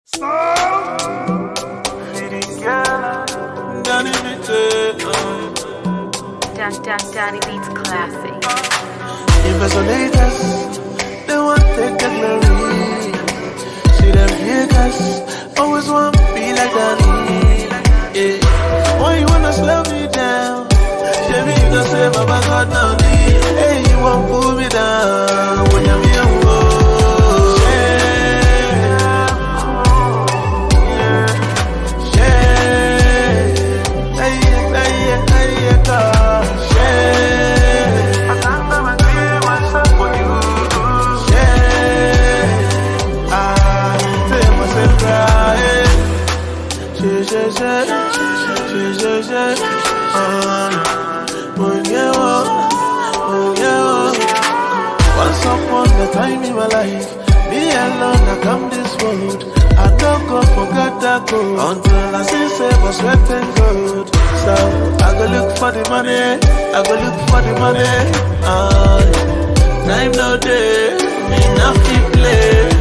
Danny Beats Classic. Impersonators, they want to take the glory. See them Vegas, always want to be like Danny. Yeah. Why you wanna slow me down? Baby, you don't say Baba God now. Hey, you won't pull me down when you're me. Once upon a time in my life, me alone I come this road. I don't go forget that code until I see silver, sweat and gold. So I go look for the money, I go look for the money. Time no day, me not fit play.